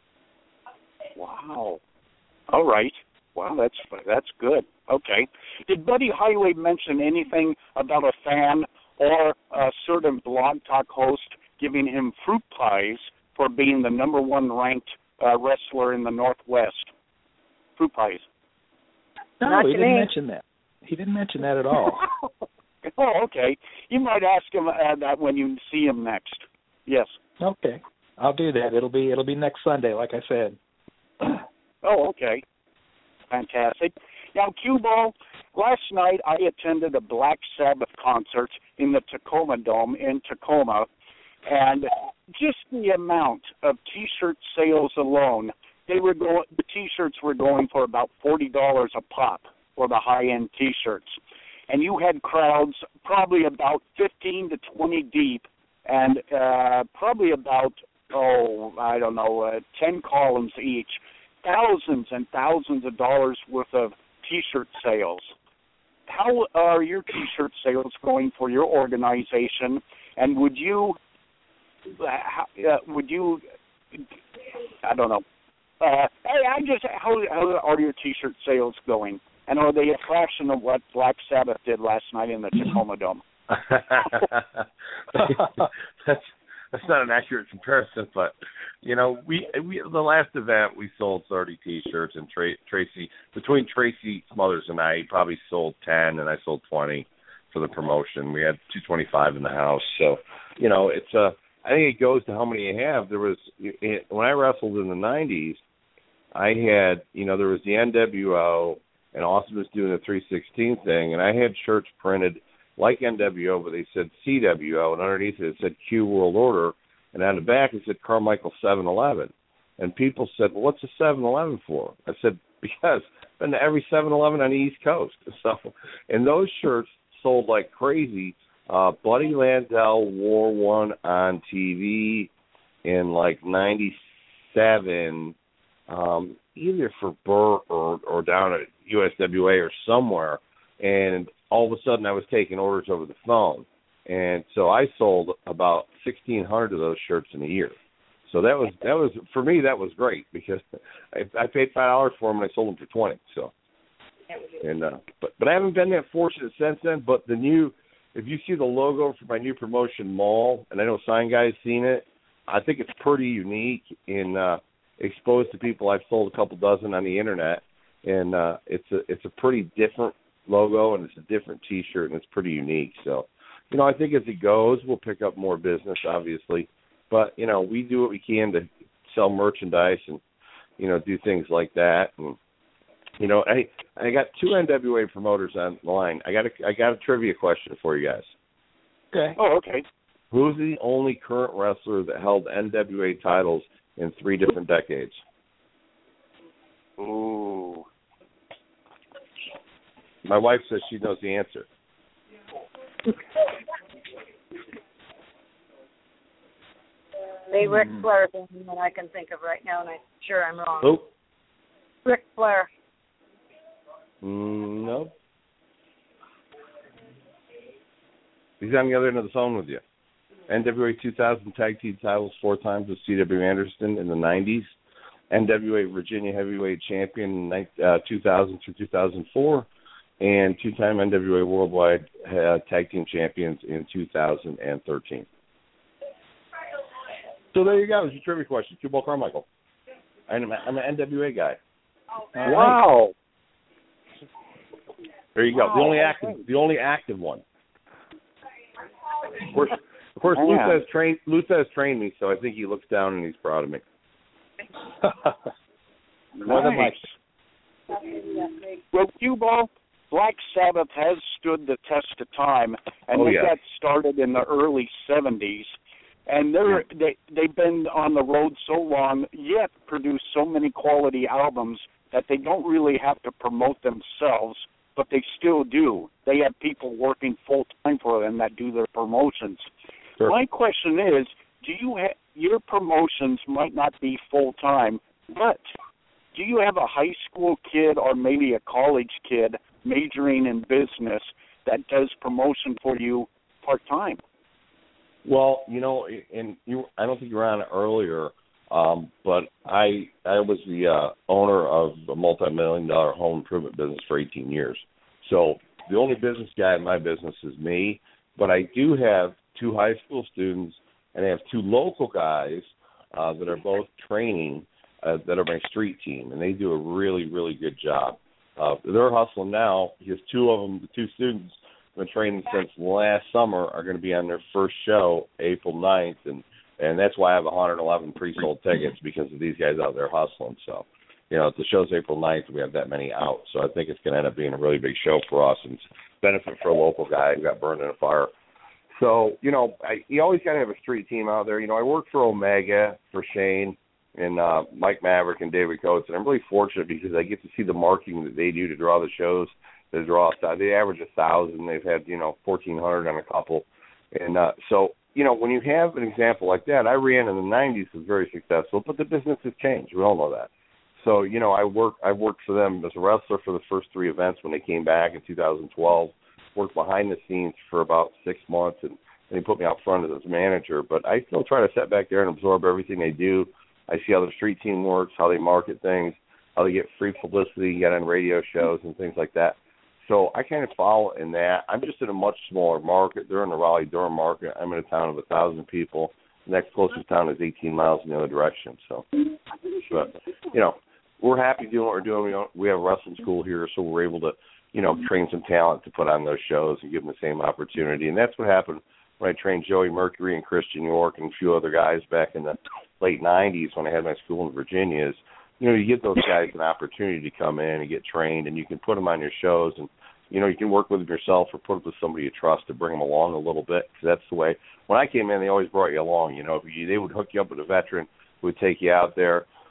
Wow. All right. Wow, that's that's good. Okay. Did Buddy Highway mention anything about a fan or a certain Blog Talk host giving him fruit pies for being the number one ranked uh, wrestler in the Northwest? Fruit pies. No, Not he to didn't me. mention that. He didn't mention that at all. Oh, okay. You might ask him uh, that when you see him next. Yes. Okay, I'll do that. It'll be it'll be next Sunday, like I said. Oh, okay. Fantastic. Now, Q-Ball, last night I attended a Black Sabbath concert in the Tacoma Dome in Tacoma, and just the amount of T-shirt sales alone, they were going. The T-shirts were going for about forty dollars a pop for the high-end T-shirts, and you had crowds probably about fifteen to twenty deep, and uh, probably about oh I don't know uh, ten columns each. Thousands and thousands of dollars worth of T-shirt sales. How are your T-shirt sales going for your organization? And would you, uh, would you, I don't know. Uh, I just how, how are your T-shirt sales going? And are they a fraction of what Black Sabbath did last night in the Tacoma Dome? that's that's not an accurate comparison, but you know, we we the last event we sold thirty T-shirts, and Tra- Tracy between Tracy Smothers and I, he probably sold ten, and I sold twenty for the promotion. We had two twenty-five in the house, so you know, it's a. I think it goes to how many you have. There was it, when I wrestled in the nineties, I had you know there was the N W O, and Austin was doing the three sixteen thing, and I had shirts printed like N W O, but they said C W O, and underneath it, it said Q World Order, and on the back it said Carmichael seven eleven. And people said, well, what's a seven eleven for? I said, because I've been to every seven eleven on the East Coast. So, and those shirts sold like crazy. Uh, Buddy Landel wore one on T V in like ninety-seven, um, either for Burr or, or down at U S W A or somewhere. And all of a sudden I was taking orders over the phone. And so I sold about sixteen hundred of those shirts in a year. So that was, that was for me, that was great because I, I paid five dollars for them and I sold them for twenty. So, and, uh, but, but I haven't been that fortunate since then, but the new, if you see the logo for my new promotion mall, and I know Sign Guy's seen it, I think it's pretty unique and uh, exposed to people. I've sold a couple dozen on the internet, and uh, it's a it's a pretty different logo, and it's a different T-shirt, and it's pretty unique. So, you know, I think as it goes, we'll pick up more business, obviously. But, you know, we do what we can to sell merchandise and, you know, do things like that. And, you know, I I got two N W A promoters on the line. I got a, I got a trivia question for you guys. Okay. Oh, okay. Who's the only current wrestler that held N W A titles in three different decades? Ooh. My wife says she knows the answer. The Ric Flair thing that I can think of right now, and I'm sure I'm wrong. Who? Ric Flair. Mm, no. He's on the other end of the phone with you. N W A two thousand tag team titles four times with C W Anderson in the nineties. N W A Virginia heavyweight champion in uh, two thousand through two thousand four. And two-time N W A worldwide uh, tag team champions in two thousand thirteen. So there you go. It's a trivia question. Cue Ball Carmichael. I'm, a, I'm an N W A guy. Wow. There you go. The only active, the only active one. Of course, of course, Oh, yeah. Luther has trained. Luther has trained me, so I think he looks down and he's proud of me. More than Nice. likely. Well, cue ball, Black Sabbath has stood the test of time, and Oh, they yeah. got started in the early seventies. And they're, they, they've been on the road so long, yet produce so many quality albums that they don't really have to promote themselves, but they still do. They have people working full-time for them that do their promotions. Sure. My question is, do you ha- your promotions might not be full-time, but do you have a high school kid or maybe a college kid majoring in business that does promotion for you part-time? Well, you know, and you, I don't think you were on it earlier, um, but I I was the uh, owner of a multi-million dollar home improvement business for eighteen years. So the only business guy in my business is me, but I do have two high school students, and I have two local guys uh, that are both training uh, that are my street team, and they do a really, really good job. Uh, they're hustling now because two of them, the two students, been training since last summer, are going to be on their first show April ninth, and and that's why I have one hundred eleven pre-sold tickets, because of these guys out there hustling. So, you know, if the show's April ninth, we have that many out, so I think it's going to end up being a really big show for us, and it's benefit for a local guy who got burned in a fire. So, you know, I, you always got to have a street team out there. You know, I work for Omega, for Shane, and uh, Mike Maverick and David Coates, and I'm really fortunate because I get to see the marketing that they do to draw the shows. They draw, they average a thousand. They've had, you know, fourteen hundred on a couple, and uh, so, you know, when you have an example like that, I ran in the nineties, was very successful, but the business has changed. We all know that. So, you know, I work, I worked for them as a wrestler for the first three events when they came back in two thousand twelve. Worked behind the scenes for about six months, and, and they put me out front as manager. But I still try to sit back there and absorb everything they do. I see how the street team works, how they market things, how they get free publicity, get on radio shows and things like that. So I kind of follow in that. I'm just in a much smaller market. They're in the Raleigh-Durham market. I'm in a town of one thousand people. The next closest town is eighteen miles in the other direction. So, but, you know, we're happy doing what we're doing. We, don't, we have a wrestling school here, so we're able to, you know, train some talent to put on those shows and give them the same opportunity. And that's what happened when I trained Joey Mercury and Christian York and a few other guys back in the late nineties when I had my school in Virginia is, you know, you give those guys an opportunity to come in and get trained, and you can put them on your shows, and, you know, you can work with them yourself or put them with somebody you trust to bring them along a little bit. Because that's the way. When I came in, they always brought you along. You know, if you, they would hook you up with a veteran who would take you out there.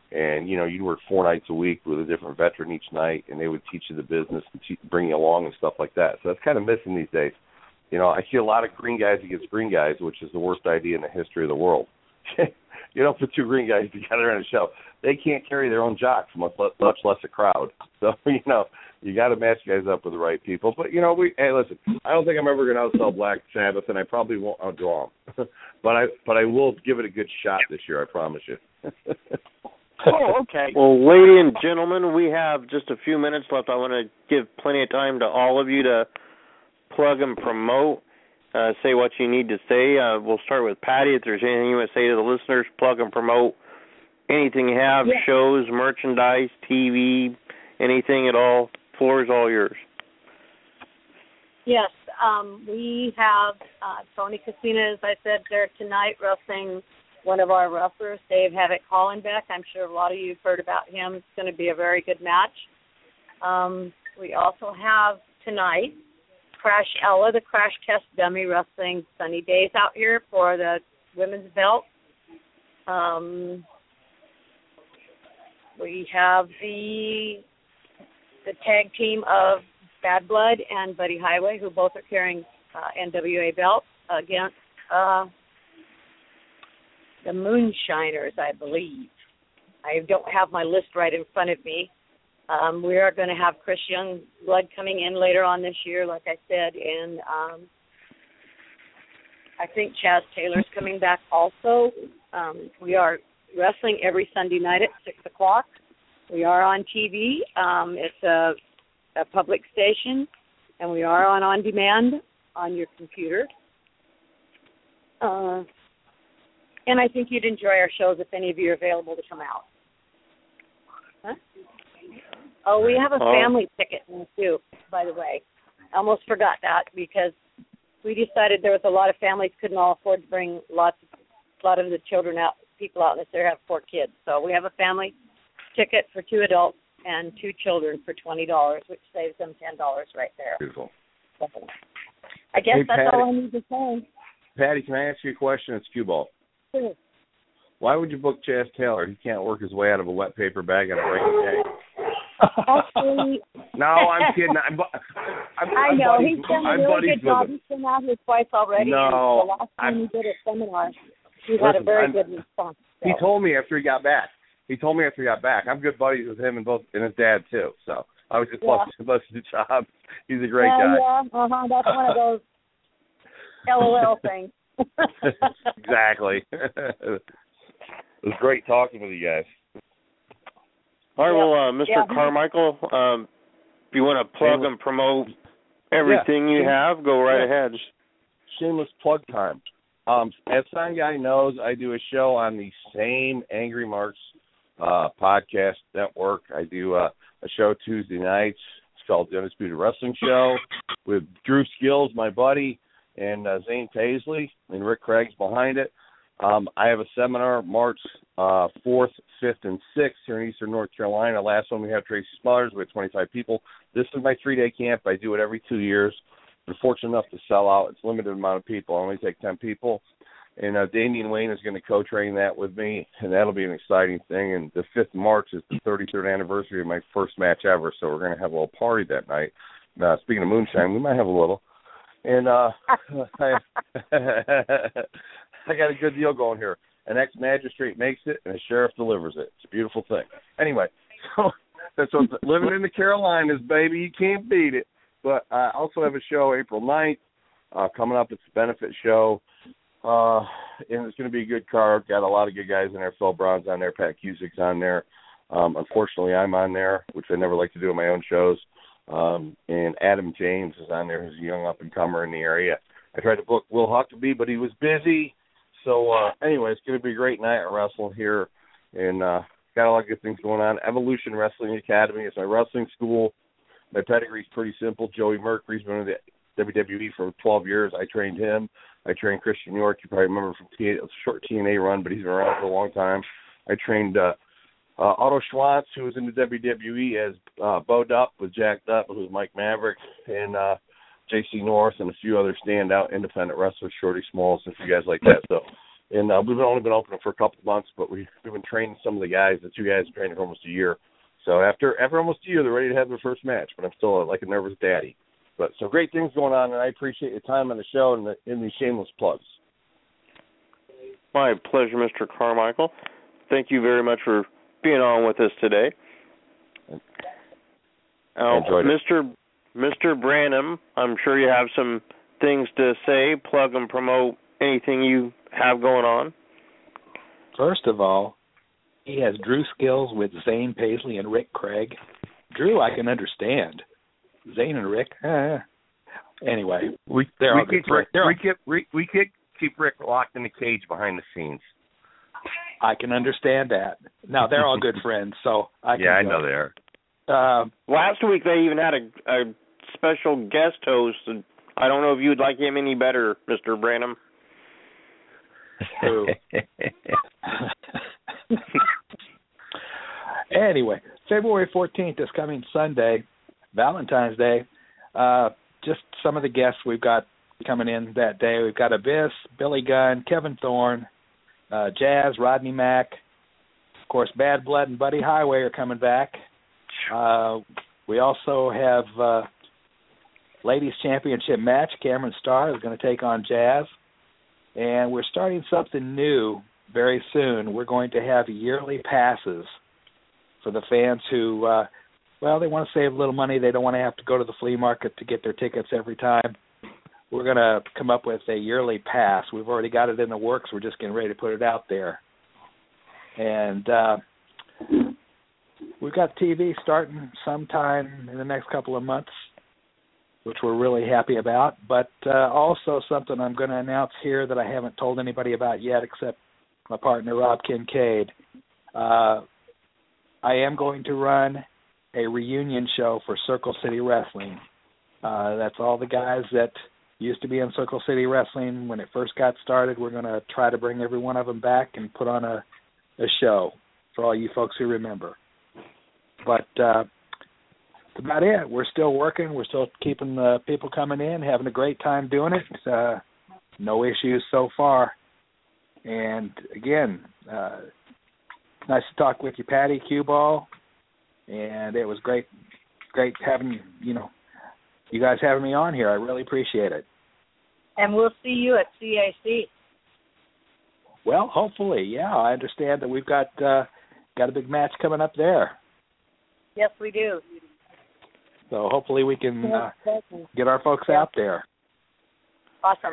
And, you know, you'd work four nights a week with a different veteran each night, and they would teach you the business and te- bring you along and stuff like that. So that's kind of missing these days. You know, I see a lot of green guys against green guys, which is the worst idea in the history of the world. You don't put two green guys together in a show. They can't carry their own jocks, much less, much less a crowd. So, you know, you got to match guys up with the right people. But, you know, we hey, listen, I don't think I'm ever going to outsell Black Sabbath, and I probably won't outdraw them. but I but I will give it a good shot this year, I promise you. Oh, okay. Well, ladies and gentlemen, we have just a few minutes left. I want to give plenty of time to all of you to plug and promote, uh, say what you need to say. Uh, we'll start with Patty. If there's anything you want to say to the listeners, plug and promote anything you have, Yeah. shows, merchandise, T V, anything at all. Floor is all yours. Yes, um, we have uh, Tony Casina, as I said, there tonight, wrestling one of our wrestlers, Dave Havoc Hollenbeck. I'm sure a lot of you have heard about him. It's going to be a very good match. Um, we also have tonight Crash Ella, the Crash Test Dummy, wrestling Sunny Days out here for the women's belt. Um, we have the the tag team of Bad Blood and Buddy Highway, who both are carrying uh, N W A belts against uh, the Moonshiners, I believe. I don't have my list right in front of me. Um, we are going to have Chris Youngblood coming in later on this year, like I said, and um, I think Chaz Taylor's coming back also. Um, we are wrestling every Sunday night at six o'clock. We are on T V. Um, it's a, a public station, and we are on on demand on your computer. Uh, and I think you'd enjoy our shows if any of you are available to come out. Huh? Oh, we have a family oh. ticket in too, by the way. I almost forgot that because we decided there was a lot of families couldn't all afford to bring lots, a lot of the children out, people out, unless they have four kids. So we have a family ticket for two adults and two children for twenty dollars, which saves them ten dollars right there. Beautiful. So, I guess hey, that's Patty, all I need to say. Patty, can I ask you a question? It's Cue Ball. Sure. Why would you book Chaz Taylor? He can't work his way out of a wet paper bag on a breaking day. Actually, no, I'm kidding. I'm, I'm, I I'm know. buddies, He's done a I'm really good job. Him. He's been out here twice already. No, and the last time I'm, he did a seminar, he listen, had a very I'm, good response. So. He told me after he got back. He told me after he got back. I'm good buddies with him and both and his dad too. So I was just yeah. blessed to the job. He's a great yeah, guy. Yeah, uh-huh. That's one of those LOL things. Exactly. It was great talking with you guys. All right, yeah. well, uh, Mister Yeah. Carmichael, um, if you want to plug and promote everything yeah. you have, go right yeah. ahead. Shameless plug time. Um, as Sign Guy knows, I do a show on the same Angry Marks uh, podcast network. I do uh, a show Tuesday nights. It's called The Undisputed Wrestling Show with Drew Skills, my buddy, and uh, Zane Paisley, and Rick Craig's behind it. Um, I have a seminar March uh, fourth, fifth, and sixth here in Eastern North Carolina. Last one we have Tracy Smothers. We have twenty-five people. This is my three-day camp. I do it every two years. I'm fortunate enough to sell out. It's a limited amount of people. I only take ten people. And uh, Damian Wayne is going to co-train that with me, and that'll be an exciting thing. And the fifth of March is the thirty-third anniversary of my first match ever, so we're going to have a little party that night. Uh, speaking of moonshine, we might have a little. And uh, I, I got a good deal going here. An ex-magistrate makes it, and a sheriff delivers it. It's a beautiful thing. Anyway, so that's what living in the Carolinas, baby. You can't beat it. But I also have a show April ninth uh, coming up. It's a benefit show, uh, and it's going to be a good card. Got a lot of good guys in there. Phil Brown's on there. Pat Cusick's on there. Um, unfortunately, I'm on there, which I never like to do on my own shows. Um, and Adam James is on there, who's a young up-and-comer in the area. I tried to book Will Huckabee, but he was busy. So, uh, anyway, it's going to be a great night at Wrestle here. And uh, got a lot of good things going on. Evolution Wrestling Academy is my wrestling school. My pedigree's pretty simple. Joey Mercury's been in the W W E for twelve years. I trained him. I trained Christian York. You probably remember from T A, a short T N A run, but he's been around for a long time. I trained uh, uh, Otto Schwartz, who was in the W W E as uh, Bo Dupp with Jack Dupp, who was Mike Maverick, and uh, J C North, and a few other standout independent wrestlers, Shorty Smalls, and a few guys like that. So And uh, we've only been open for a couple of months, but we, we've been training some of the guys. The two guys have trained for almost a year. So after after almost a year, they're ready to have their first match. But I'm still uh, like a nervous daddy. But so great things going on, and I appreciate your time on the show and the, in these shameless plugs. My pleasure, Mister Carmichael. Thank you very much for being on with us today. I enjoyed it. Mister Mister Branham, I'm sure you have some things to say, plug and promote anything you have going on. First of all, he has Drew skills with Zane Paisley and Rick Craig. Drew, I can understand. Zane and Rick, eh. Anyway, we they're we all good keep Rick, they're we keep we, we keep keep Rick locked in the cage behind the scenes. I can understand that. Now they're all good friends, so I can yeah, I go. know they are. Uh, Last week they even had a, a special guest host, and I don't know if you'd like him any better, Mister Branham. Who? Anyway, February fourteenth is coming Sunday, Valentine's Day. Uh, just some of the guests we've got coming in that day. We've got Abyss, Billy Gunn, Kevin Thorne, uh, Jazz, Rodney Mack. Of course, Bad Blood and Buddy Highway are coming back. Uh, we also have uh, Ladies Championship match. Cameron Starr is going to take on Jazz. And we're starting something new very soon. We're going to have yearly passes for the fans who, uh, well, they want to save a little money. They don't want to have to go to the flea market to get their tickets every time. We're going to come up with a yearly pass. We've already got it in the works. We're just getting ready to put it out there. And uh, we've got T V starting sometime in the next couple of months, which we're really happy about. But uh, also something I'm going to announce here that I haven't told anybody about yet except my partner, Rob Kincaid. Uh, I am going to run a reunion show for Circle City Wrestling. Uh, that's all the guys that used to be in Circle City Wrestling when it first got started. We're going to try to bring every one of them back and put on a, a show for all you folks who remember. But uh, that's about it. We're still working. We're still keeping the people coming in, having a great time doing it. Uh, no issues so far. And, again, uh, nice to talk with you, Patty, Cue Ball. And it was great, great having, you know, you guys having me on here. I really appreciate it. And we'll see you at C A C. Well, hopefully, yeah. I understand that we've got uh, got a big match coming up there. Yes, we do. So hopefully we can uh, get our folks out there. Awesome.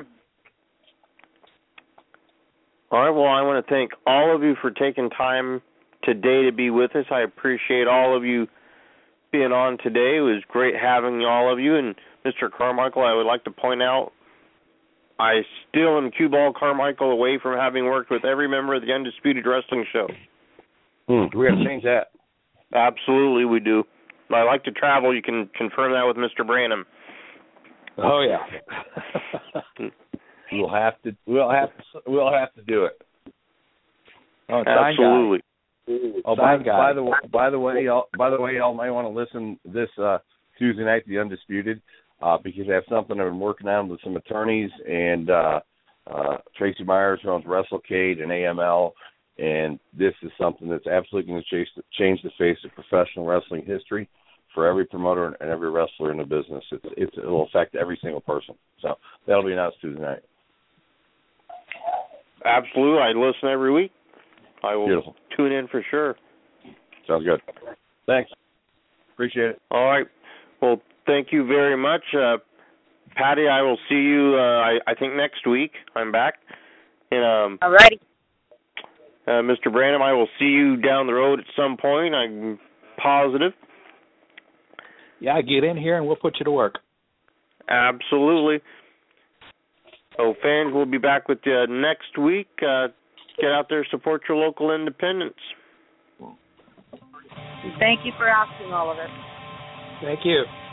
All right, well, I want to thank all of you for taking time today to be with us. I appreciate all of you being on today. It was great having all of you. And Mister Carmichael, I would like to point out, I still am Cue Ball Carmichael, away from having worked with every member of the Undisputed Wrestling Show. Hmm, we got to change that. Absolutely, we do. I like to travel. You can confirm that with Mister Branham. Oh yeah. we'll have to. We'll have to. We'll have to do it. Oh, absolutely. Oh, by, by the by the way, y'all, by the way, y'all might want to listen this uh, Tuesday night to the Undisputed uh, because I have something I've been working on with some attorneys and uh, uh, Tracy Myers, who owns WrestleCade and A M L, and this is something that's absolutely going to change, change the face of professional wrestling history for every promoter and every wrestler in the business. It's, it's it will affect every single person. So that'll be announced Tuesday night. Absolutely, I listen every week. I will Beautiful. Tune in for sure. Sounds good. Thanks. Appreciate it. All right. Well, thank you very much. Uh, Patty, I will see you, uh, I, I think, next week. I'm back. And, um, All righty. Uh, Mister Branham, I will see you down the road at some point. I'm positive. Yeah, get in here and we'll put you to work. Absolutely. So, fans, we'll be back with you next week. Uh, Get out there, support your local independents. Thank you for asking all of us. Thank you.